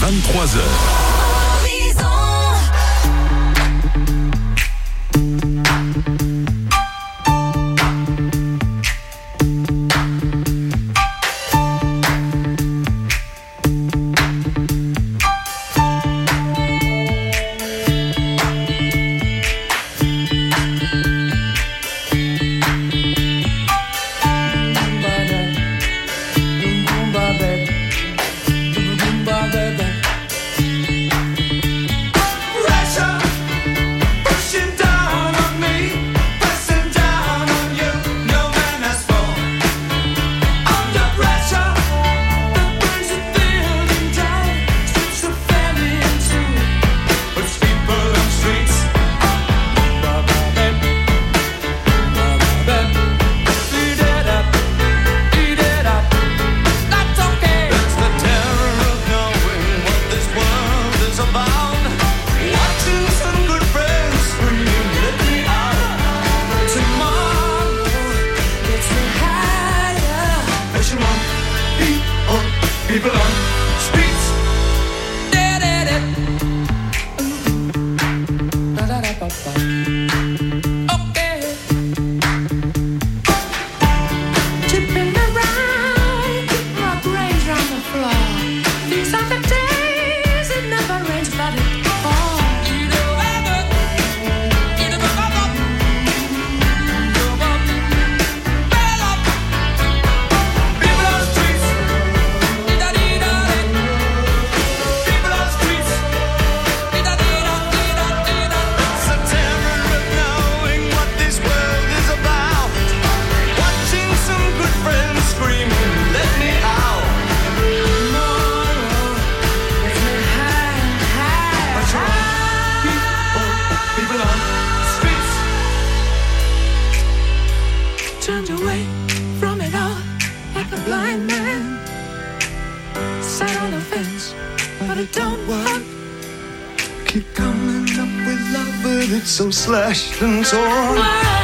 23h. So slashed and torn.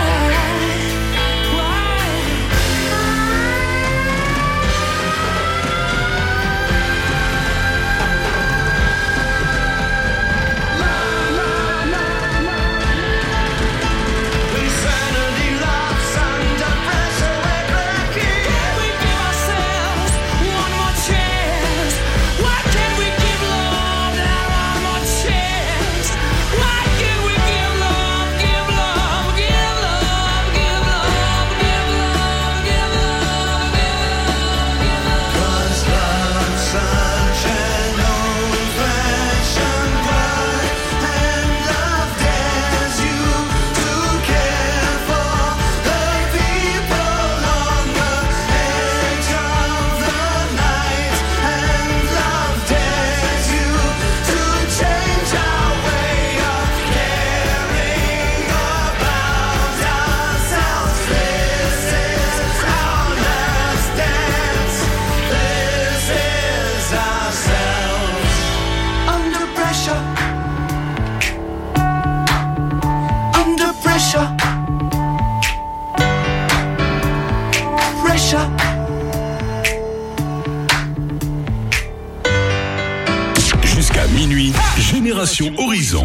Jusqu'à minuit, Génération Horizon.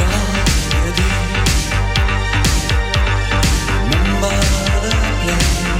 Remember the place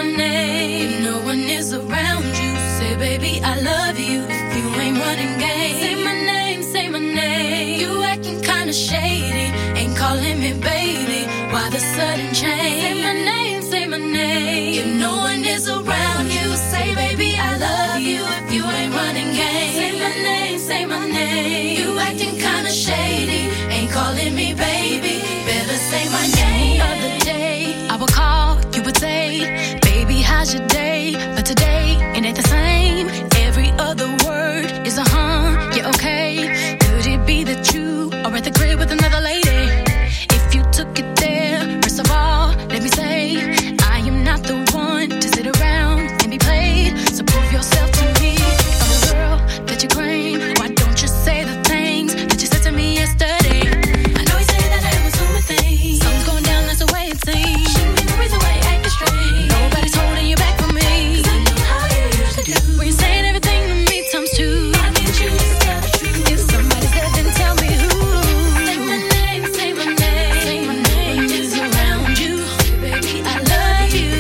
my name. If no one is around you, say, baby, I love you. If you ain't running game, say my name, say my name. You acting kinda shady, ain't calling me baby. Why the sudden change? Say my name, say my name. If no one is around you, say, baby, I love you. If you ain't running game, say my name, say my name. You acting kinda shady, ain't calling me baby. Better say my name. The other day, I would call, you would say, baby, how's your day? But today, it ain't the same. Every other word is a yeah, okay. Could it be that you are at the crib with another lady? If you took it there, first of all, let me say, I am not the one to sit around and be played. So prove yourself to me. If I'm the girl that you claim, why don't you say the things that you said to me yesterday? I know you say that I was doing my thing. Something's going down, that's the way it seems. Shouldn't be the reason why you acting strange. Nobody's holding you back from me. 'Cause I know how you usually do. When you're saying everything to me times two. I need you to tell the truth. If somebody's dead, then tell me who. Say my name, say my name. Say my name is around you. Baby, I love you.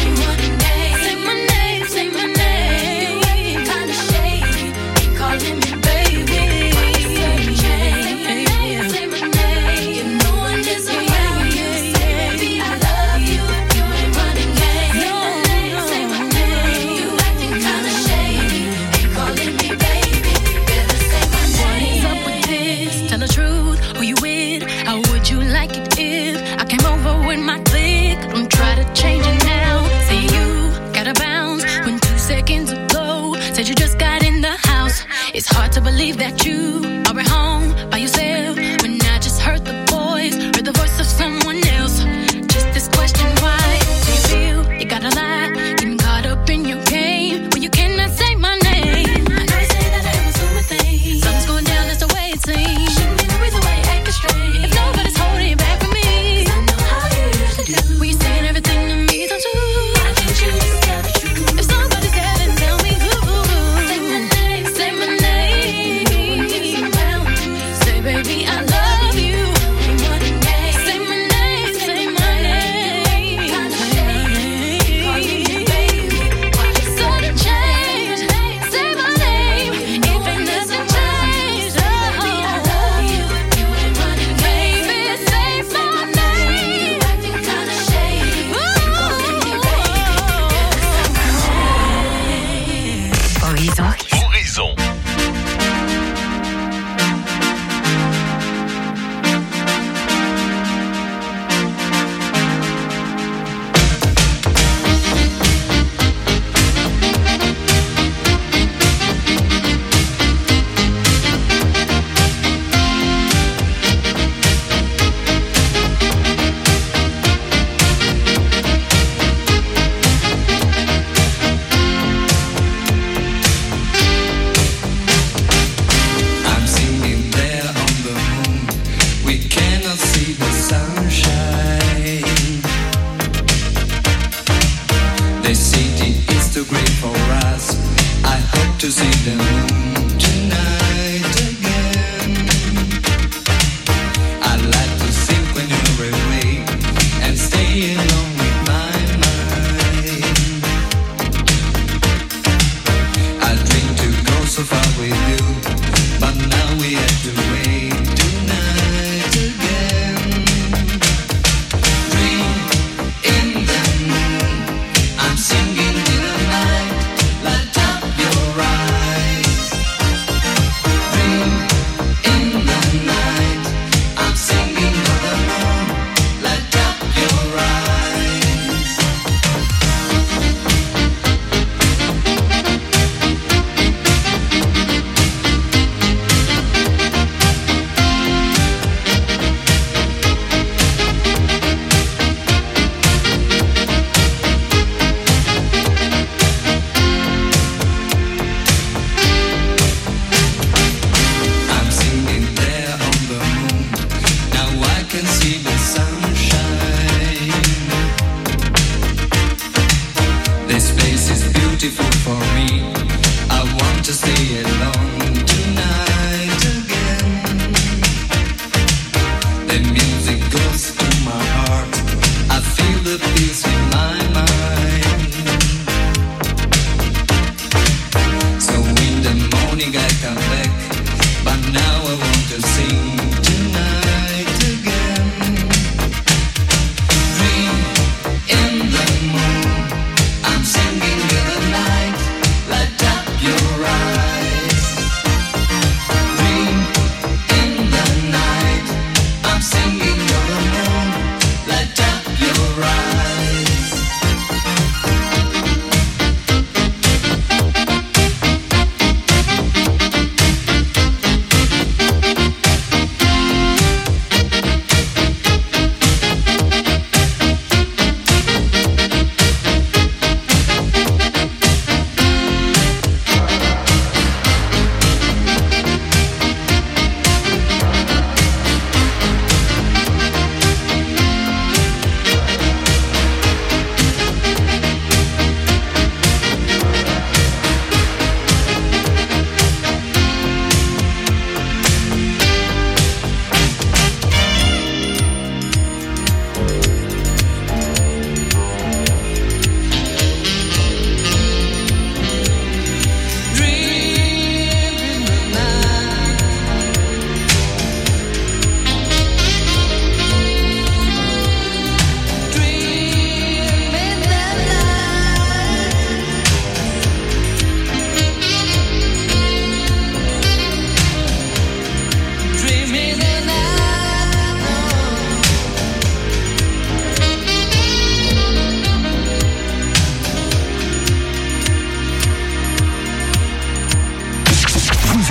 Say my name, say my name. You acting kinda shady, ain't calling me baby. Why you sudden change? Say my name. If no one is around you, say baby, I love you. If you ain't running game, say my name. You acting kinda shady, ain't calling me baby. Better say my name. What's up with this? Tell the truth, who you with? How would you like it if I came over with my clique? Don't try to change it now. Say you gotta bounce when 2 seconds ago said you just got in the house. It's hard to believe that you are at home by yourself when I just heard the voice of someone else. Just this question, why do you feel you gotta lie? Getting caught up in your game when you cannot say my name. I know you say that I was doing my thing. Something's going down, that's the way it seems. Shouldn't be the reason why you acting strange. If nobody's holding you back from me, 'cause I know how you usually do.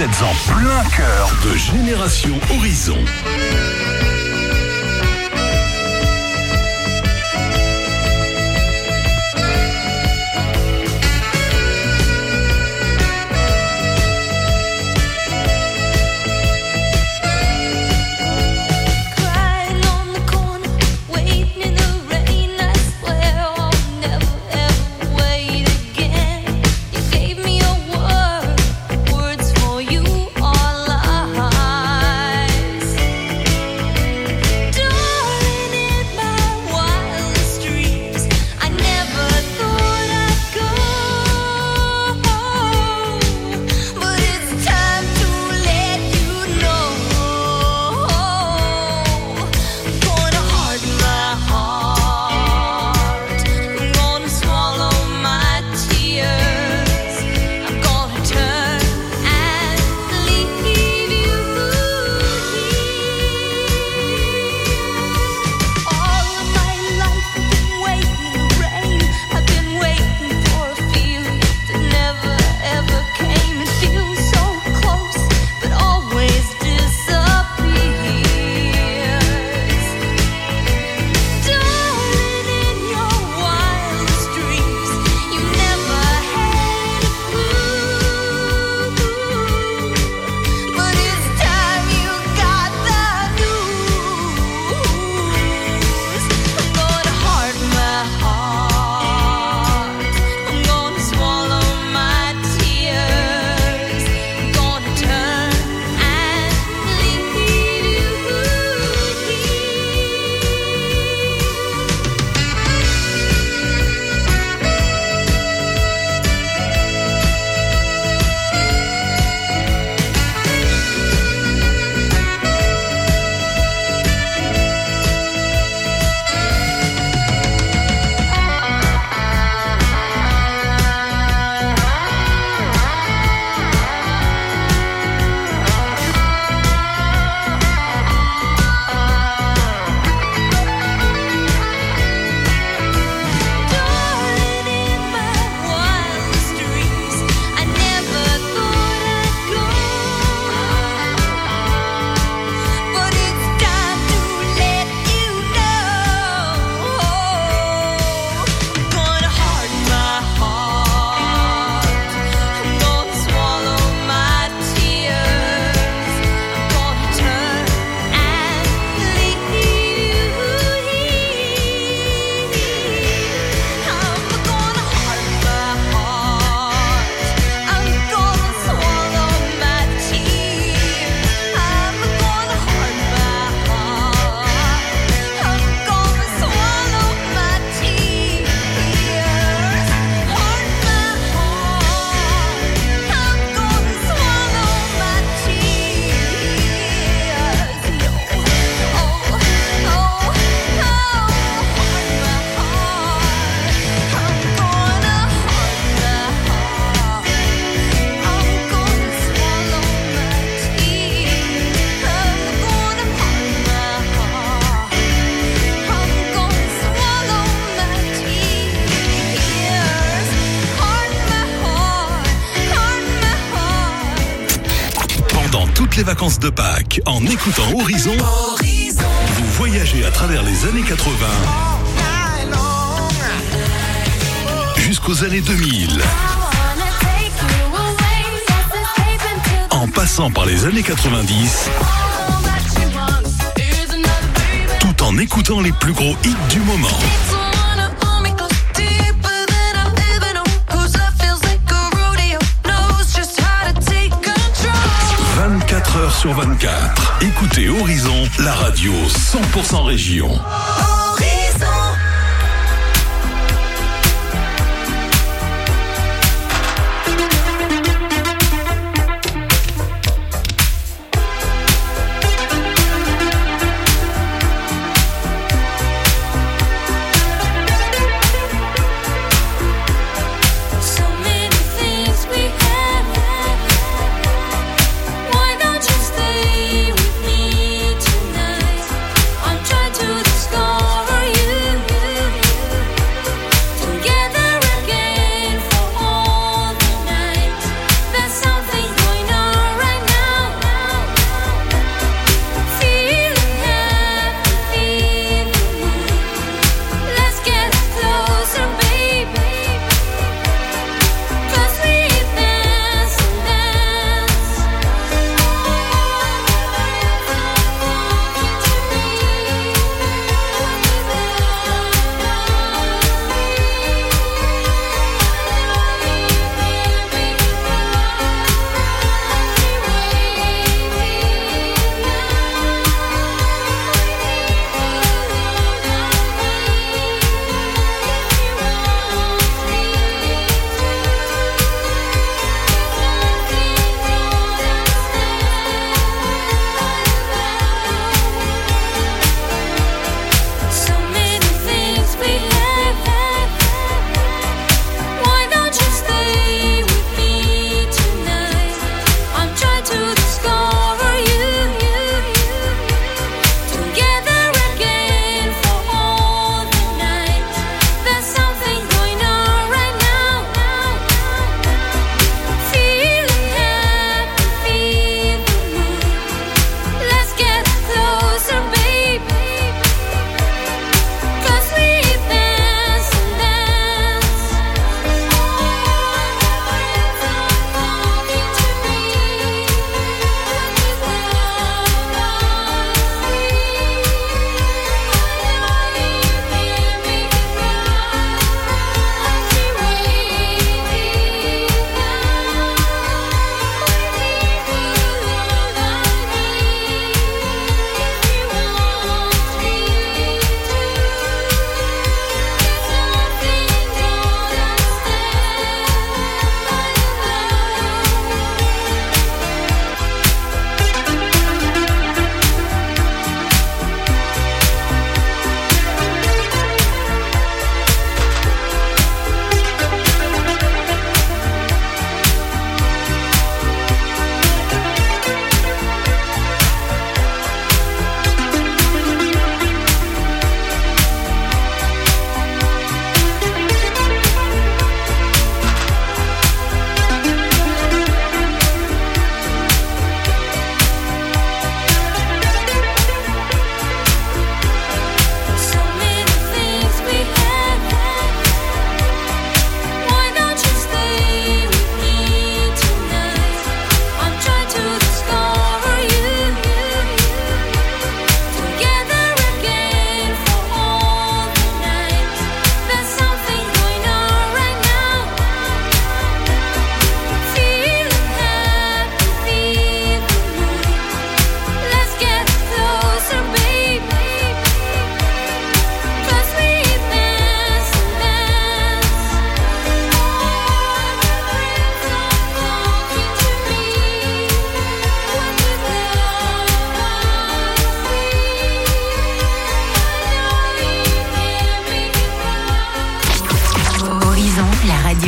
Vous êtes en plein cœur de Génération Horizon. Les vacances de Pâques en écoutant Horizon. Vous voyagez à travers les années 80 jusqu'aux années 2000 en passant par les années 90 tout en écoutant les plus gros hits du moment. 24 heures sur 24. Écoutez Horizon, la radio 100% région. Stay with me tonight. I'm trying to discover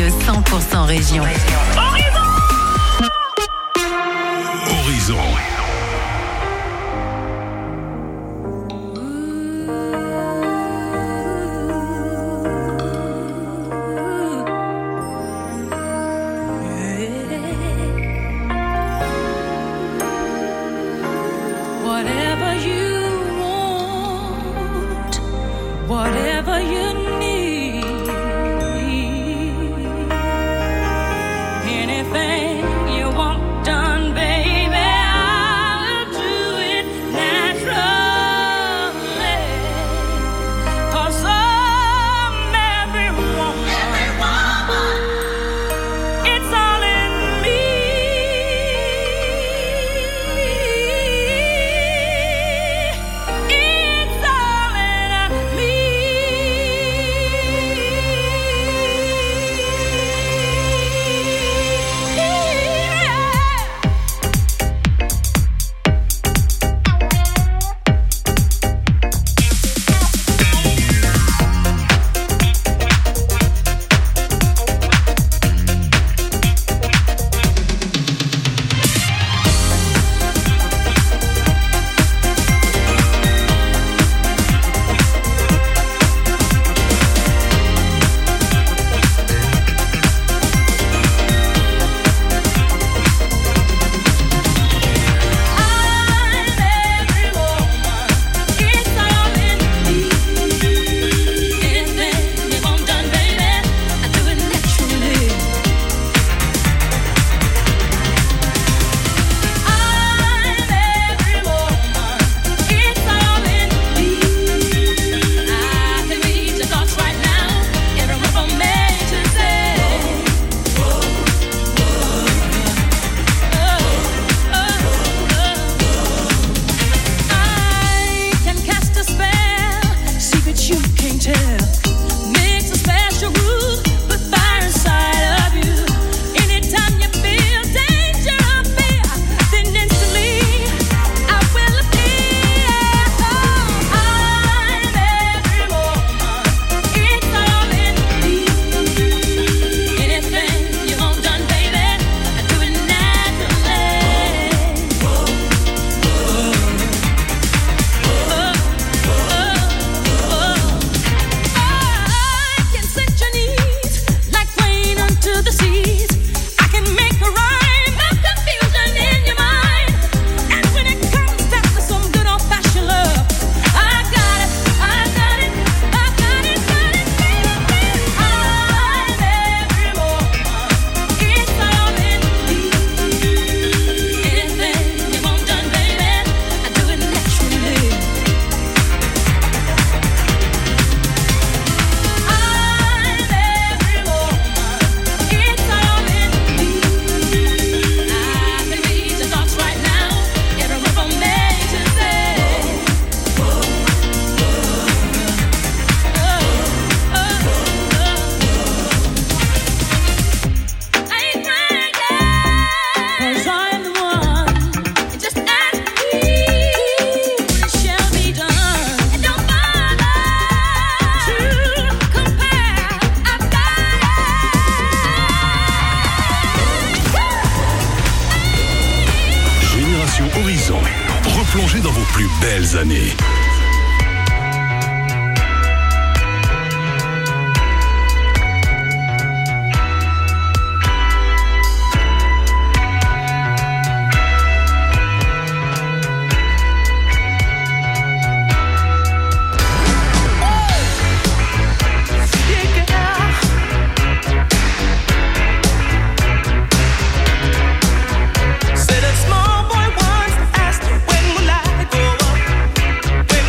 radio 100% région. Horizon. Whatever you want, whatever you need, anything you want done, baby, I'll do it naturally. 'Cause I'm every woman, it's all in me. It's all in me. Horizon. Replongez dans vos plus belles années. Said a small boy once asked, when will I grow up?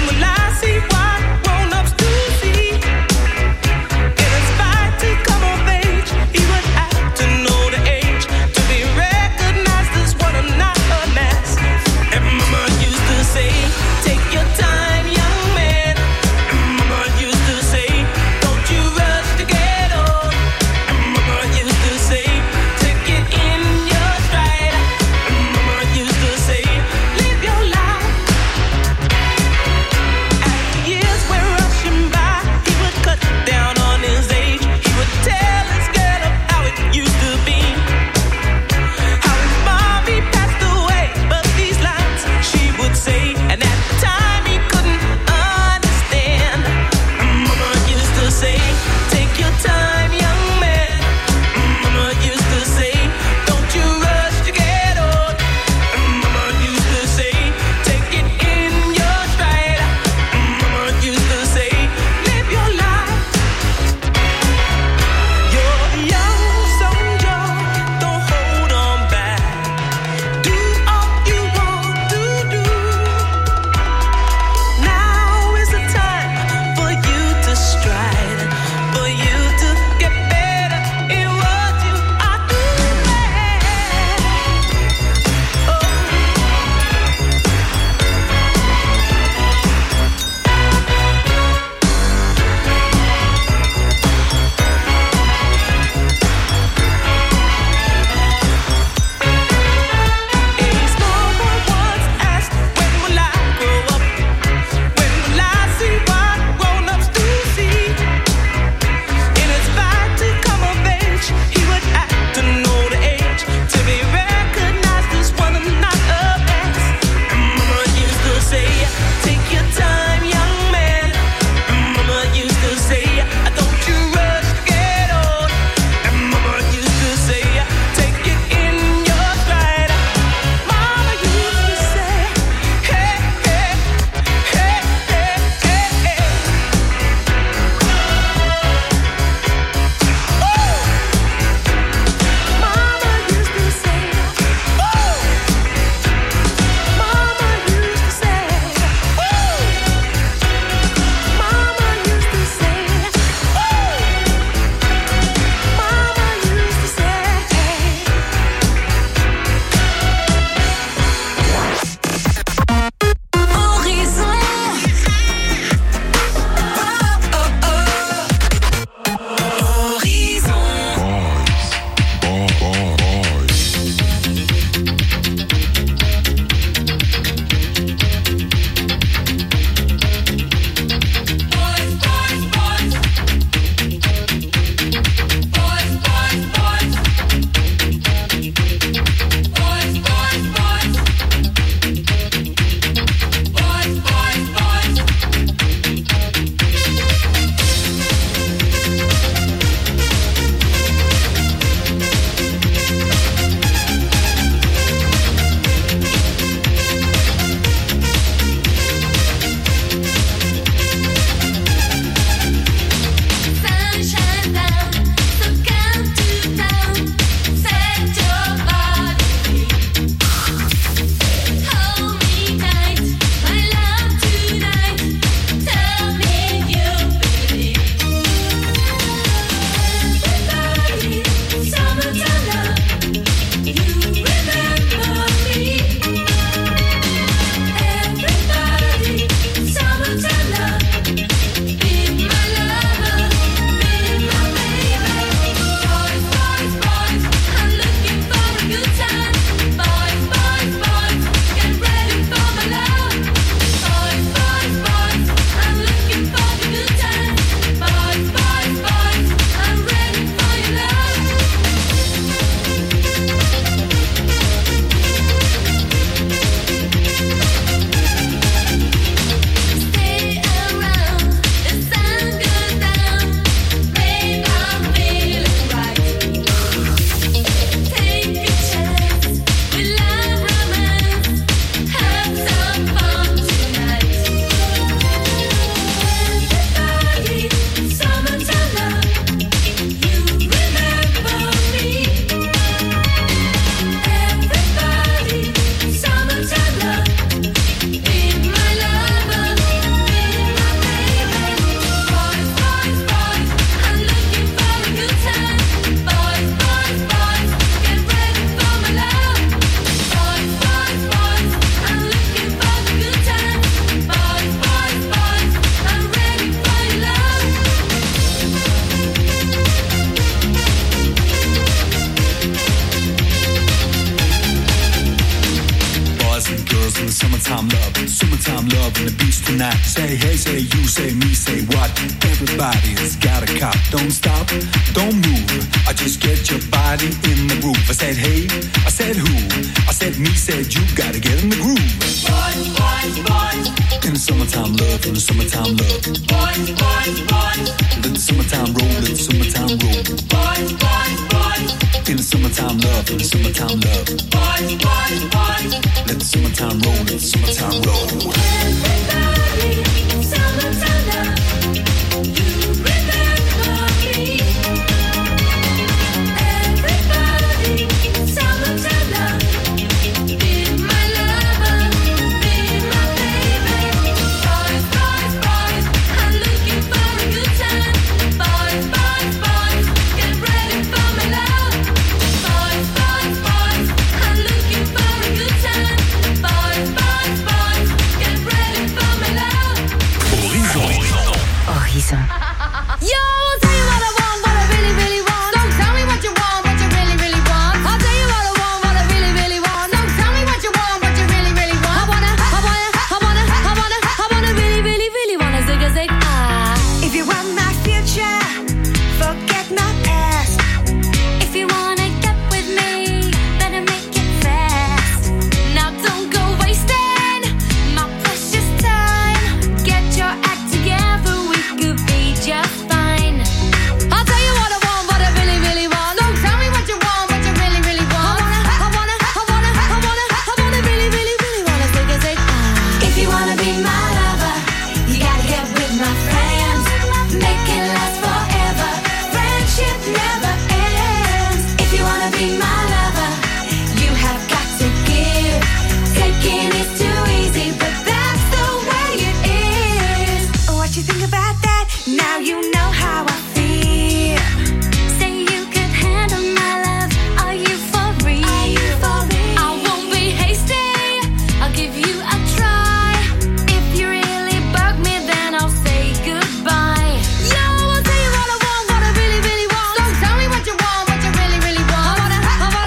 love and the beats tonight. Say hey, say you, say me, say what? Everybody's got a cop. Don't stop, don't move. I just get your body in the groove. I said hey, I said who? I said me, said you. Gotta get in the groove. Boys, boys, boys. In the summertime love, in the summertime love. Boys, boys, boys. Let the summertime roll, let the summertime roll. Boys, boys, boys. In the summertime love, in the summertime love. Boys, boys, boys. Let the summertime roll, let the summertime roll. Everybody, summertime love. You remember me. Everybody, summertime love. Be my lover, be my baby. Boys, boys, boys, I'm looking for a good time. Boys, boys, boys, get ready for my love. Boys, boys, boys, I'm looking for a good time. Boys, boys, boys, get ready for my love. Horizon. Yo, I'll tell you what I want, what I really, really want. Don't tell me what you want, what you really, really want. I'll tell you what I want, what I really, really want. Don't tell me what you want, what you really, really want. I wanna really, really, really wanna zig a zig ah. If you want my future, forget my past. If you wanna get with me, better make it fast. Now don't go wasting my precious time. Get your act together, we could be just fine. I'll tell you what I want, what I really, really want. Don't tell me what you want, what you really, really want. I wanna really, really, really wanna zig a zig ah. If you wanna be my lover, you gotta get with my friends. Make it last forever. Friendship never ends. If you wanna be my lover, you have got to give. Taking is too easy, but that's the way it is. What you think about that? Now you know how I feel. Say you could handle my love. Are you for real? I won't be hasty. I'll give you a try. If you really bug me, then I'll say goodbye. Yo, I'll tell you what I want, what I really, really want. Don't tell me what you want, what you really, really want. I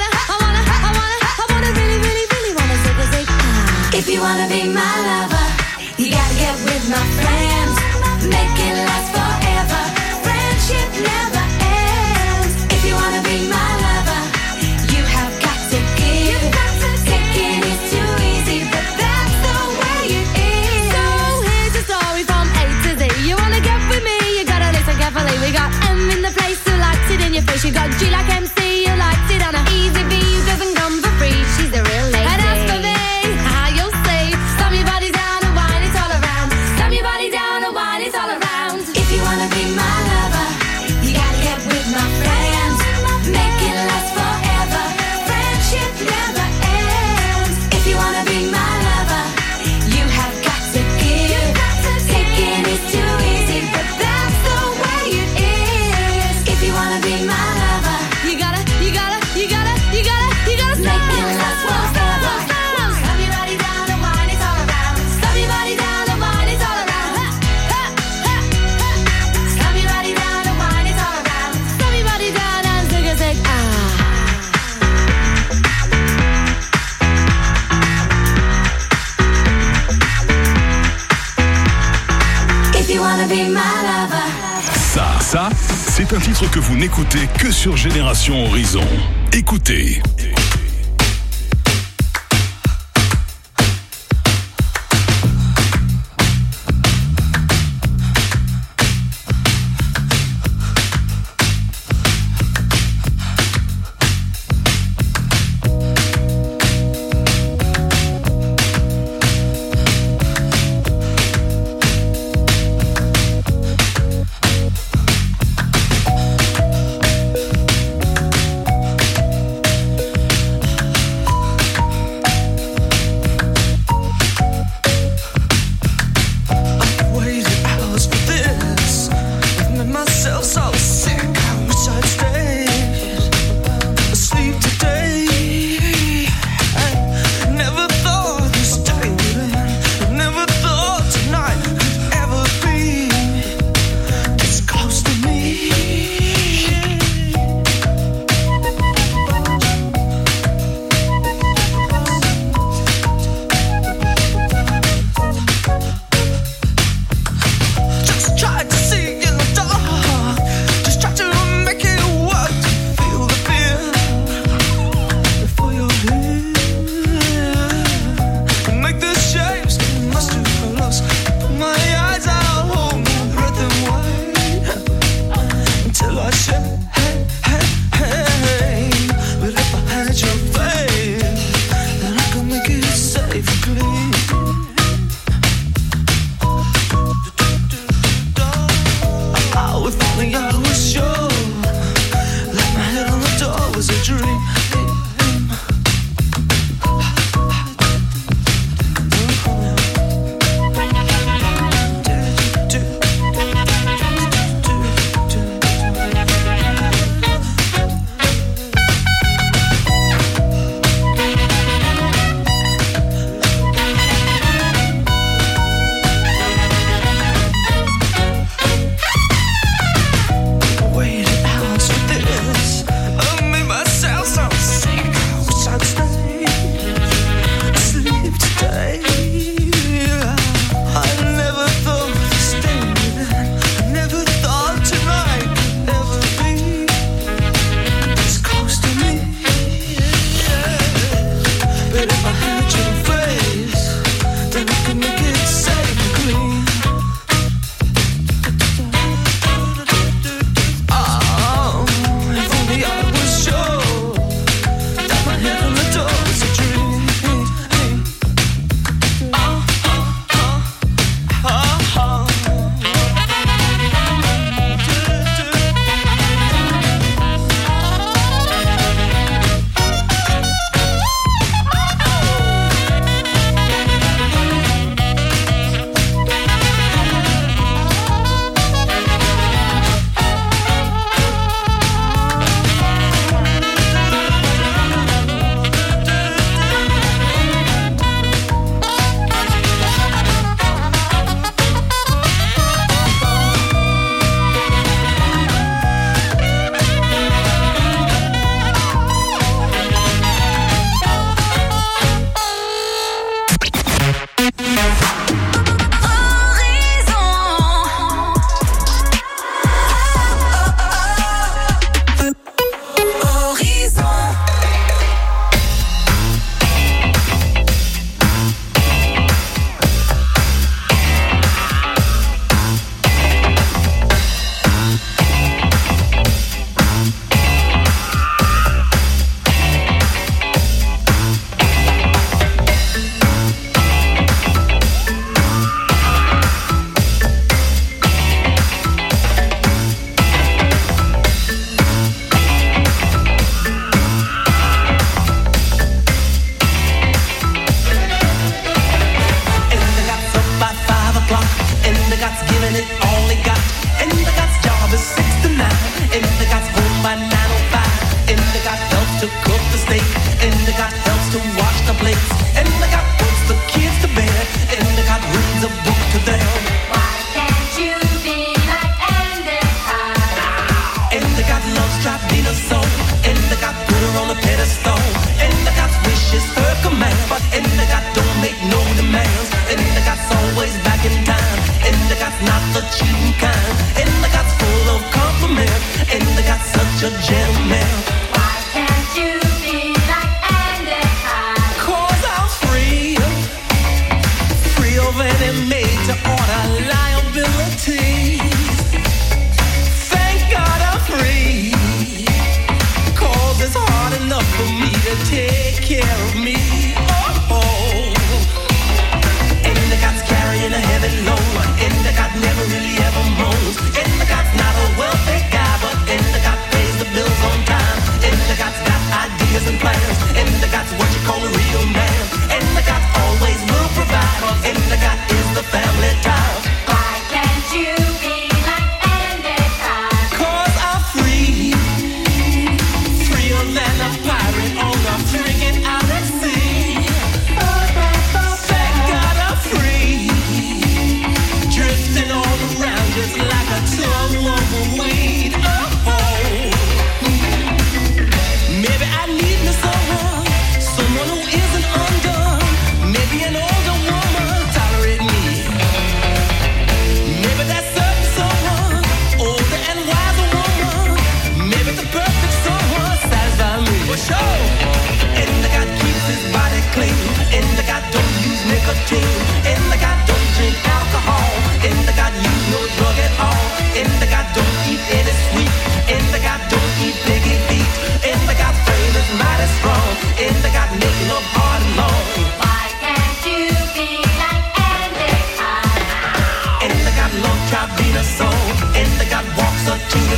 wanna really, really, really wanna zig a zig ah. If you wanna be my lover, you gotta get with my friends. Make it last forever. Friendship never ends. If you wanna be my lover, you have got to give. Taking is too easy, but that's the way it is. So here's your story from A to Z. You wanna get with me, you gotta listen carefully. We got M in the place who likes it in your face. You got G like MC, who likes it on a easy V, who doesn't come for free. She's a real lady. And as for me, how you'll say, slam your body down and wine it all around. Slam your body down and wine it all around. If you wanna be my lover, you gotta get with my friends. Make it last forever. Friendship never ends. If you wanna be my lover, you have got to give. Taking is too easy, but that's the way it is. If you wanna be my lover, you gotta make it last forever. Slam your body down and wine it all around. Slam your body down and wine it all around. Slam your body down and wine it all around. Slam your body down and zig a zig ah. If you wanna be my lover. Ça, c'est un titre que vous n'écoutez que sur Génération Horizon. Écoutez. I was sure, like my head on the door was a dream. Way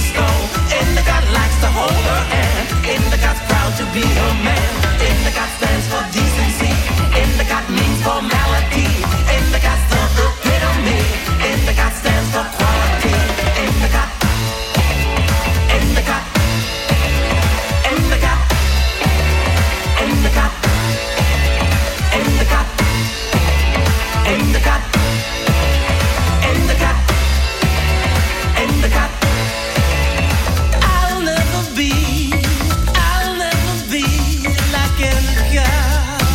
stone. Endicott likes to hold her hand. Endicott's proud to be her man. Endicott stands for decency. Endicott means formality. Endicott's the epitome. Endicott stands for quality. Endicott. Endicott. Endicott. Endicott. Endicott. Endicott. Endicott. Endicott. I'll never be like Endicott.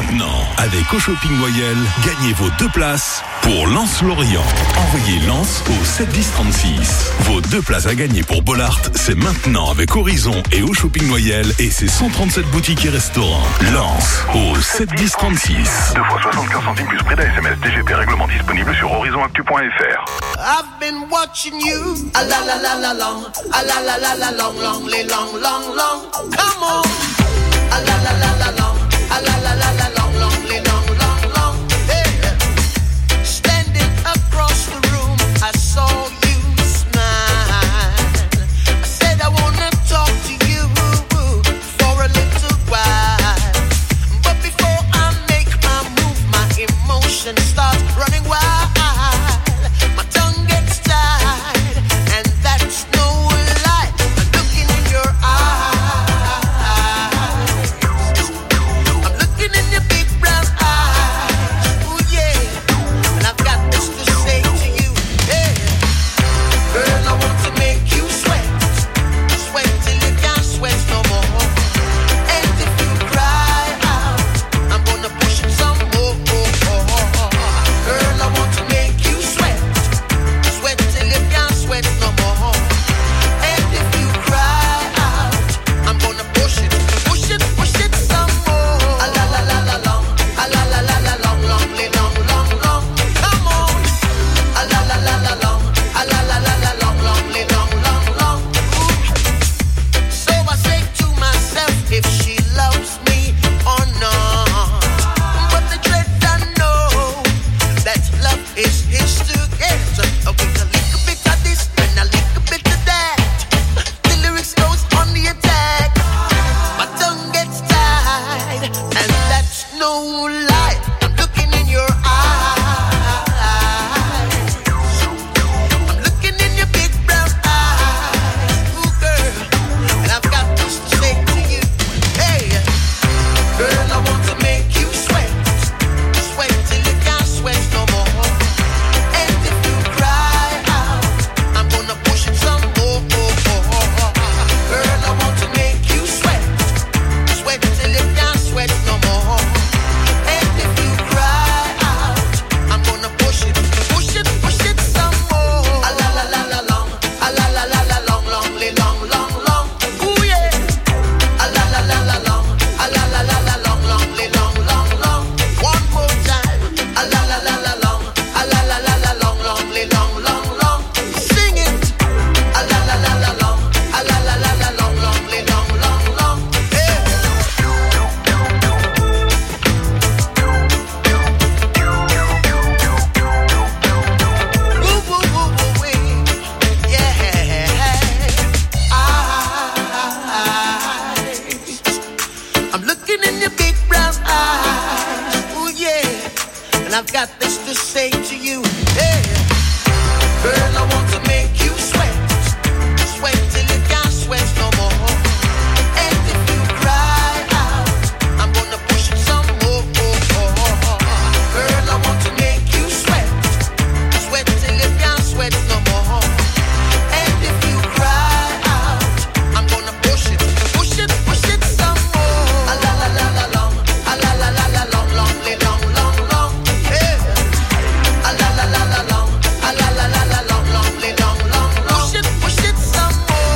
Maintenant, avec Au Shopping Loyal, gagnez vos 2 places pour Lens-Lorient. Envoyez Lens au 71036. Vos 2 places à gagner pour Bollard, c'est maintenant avec Horizon et Au Shopping Loyal et ses 137 boutiques et restaurants. Lens au 71036. 2 fois 75 centimes plus prix d'ASMS DGP, règlement disponible sur horizonactu.fr. I've been watching you, a la la la la long, a la la la la long, long, long, long, long. Come on, a la la la la long, a la la la la long, long, long, long. Hey, standing across the room, I saw you smile. I said I wanna talk to you for a little while, but before I make my move, my emotions start running wild. Push it some more.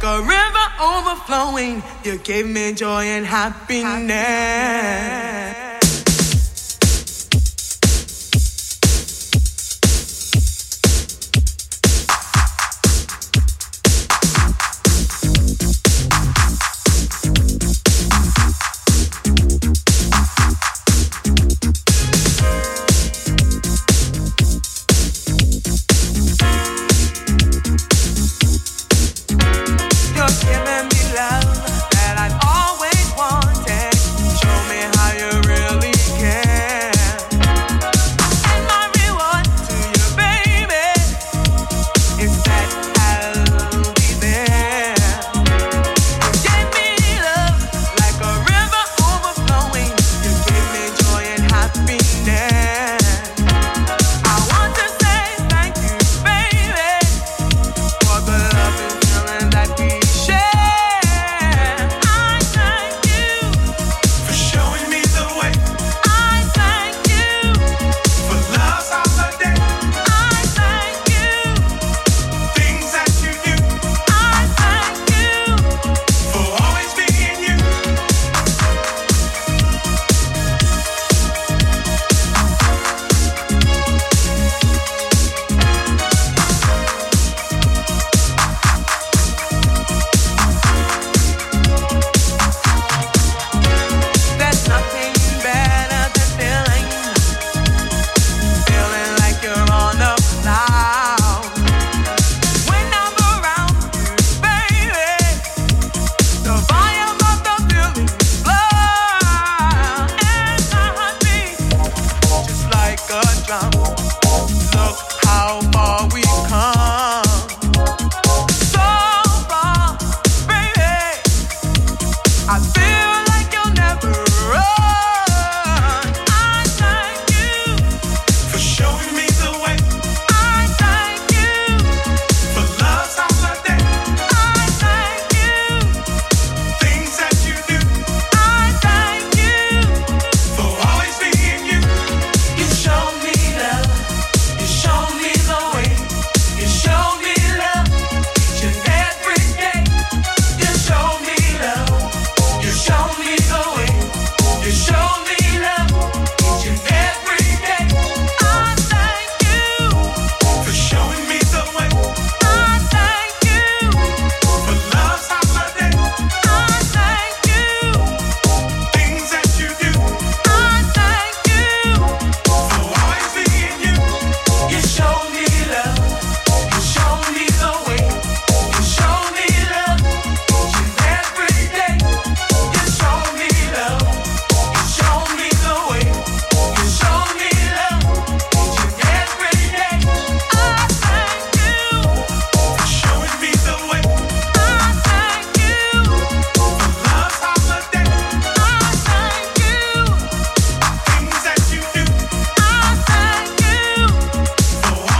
like a river overflowing. You gave me joy and happiness.